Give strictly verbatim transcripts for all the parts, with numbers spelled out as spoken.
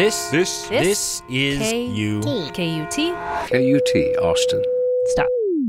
This, this, This, this is K- you. K U T. K U T, Austin. Stop.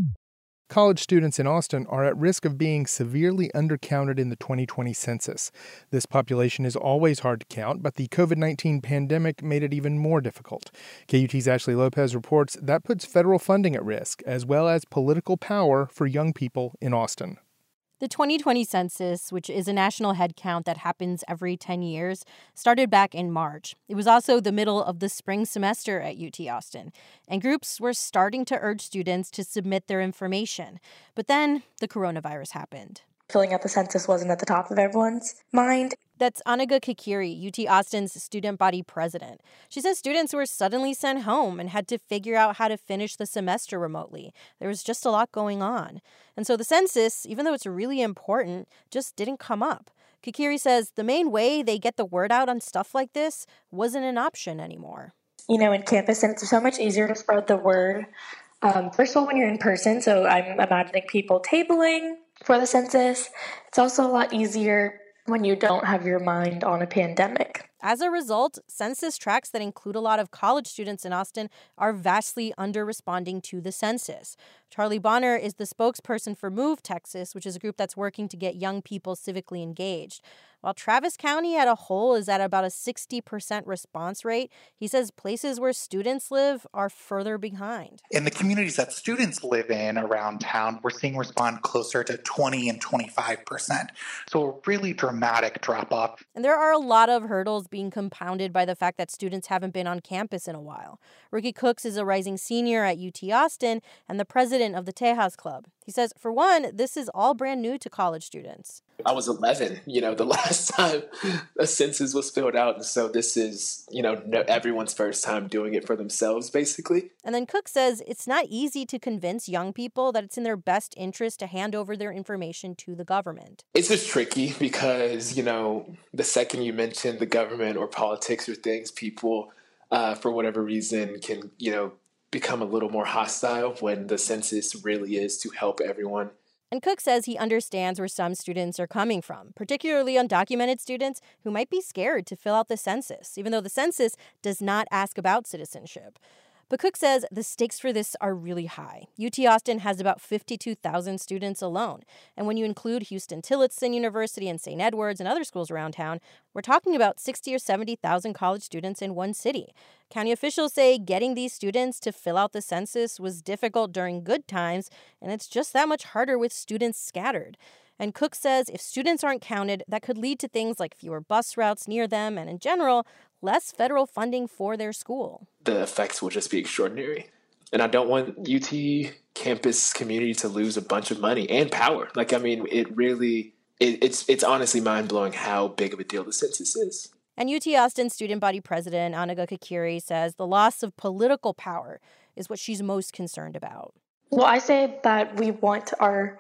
College students in Austin are at risk of being severely undercounted in the twenty twenty census. This population is always hard to count, but the covid nineteen pandemic made it even more difficult. K U T's Ashley Lopez reports that puts federal funding at risk, as well as political power for young people in Austin. The twenty twenty census, which is a national head count that happens every ten years, started back in March. It was also the middle of the spring semester at U T Austin, and groups were starting to urge students to submit their information. But then the coronavirus happened. Filling out the census wasn't at the top of everyone's mind. That's Anaga Kikiri, U T Austin's student body president. She says students were suddenly sent home and had to figure out how to finish the semester remotely. There was just a lot going on. And so the census, even though it's really important, just didn't come up. Kikiri says the main way they get the word out on stuff like this wasn't an option anymore. You know, in campus, and it's so much easier to spread the word. Um, first of all, when you're in person, so I'm imagining people tabling for the census. It's also a lot easier when you don't have your mind on a pandemic. As a result, census tracts that include a lot of college students in Austin are vastly under-responding to the census. Charlie Bonner is the spokesperson for Move Texas, which is a group that's working to get young people civically engaged. While Travis County as a whole is at about a sixty percent response rate, he says places where students live are further behind. In the communities that students live in around town, we're seeing respond closer to twenty and twenty-five percent. So a really dramatic drop off. And there are a lot of hurdles being compounded by the fact that students haven't been on campus in a while. Ricky Cooks is a rising senior at U T Austin and the president of the Tejas Club. He says, for one, this is all brand new to college students. I was eleven, you know, the last time a census was filled out. And so this is, you know, no, everyone's first time doing it for themselves, basically. And then Cook says it's not easy to convince young people that it's in their best interest to hand over their information to the government. It's just tricky because, you know, the second you mention the government or politics or things, people, uh, for whatever reason, can, you know, become a little more hostile when the census really is to help everyone. And Cook says he understands where some students are coming from, particularly undocumented students who might be scared to fill out the census, even though the census does not ask about citizenship. But Cook says the stakes for this are really high. U T Austin has about fifty-two thousand students alone. And when you include Houston Tillotson University and Saint Edward's and other schools around town, we're talking about sixty or seventy thousand college students in one city. County officials say getting these students to fill out the census was difficult during good times, and it's just that much harder with students scattered. And Cook says if students aren't counted, that could lead to things like fewer bus routes near them and, in general, less federal funding for their school. The effects will just be extraordinary. And I don't want U T campus community to lose a bunch of money and power. Like, I mean, it really, it, it's it's honestly mind-blowing how big of a deal the census is. And U T Austin student body president Anaga Kikiri says the loss of political power is what she's most concerned about. Well, I say that we want our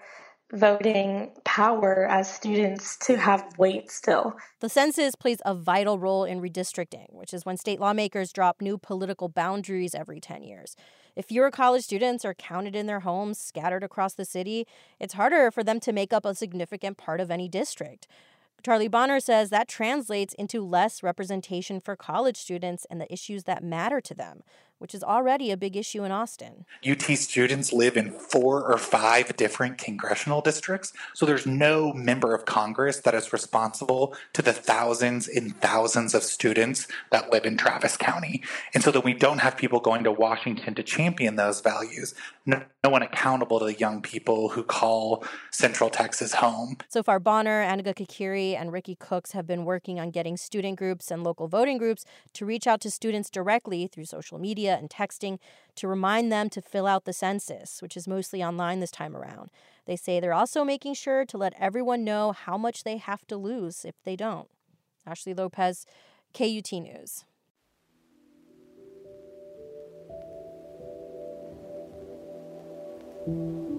voting power as students to have weight still. The census plays a vital role in redistricting, which is when state lawmakers drop new political boundaries every ten years. If fewer college students are counted in their homes scattered across the city, it's harder for them to make up a significant part of any district. Charlie Bonner says that translates into less representation for college students and the issues that matter to them, which is already a big issue in Austin. U T students live in four or five different congressional districts, so there's no member of Congress that is responsible to the thousands and thousands of students that live in Travis County. And so that we don't have people going to Washington to champion those values, no, no one accountable to the young people who call Central Texas home. So far, Bonner, Anaga Kikiri, and Ricky Cooks have been working on getting student groups and local voting groups to reach out to students directly through social media and texting to remind them to fill out the census, which is mostly online this time around. They say they're also making sure to let everyone know how much they have to lose if they don't. Ashley Lopez, K U T News. Thank you.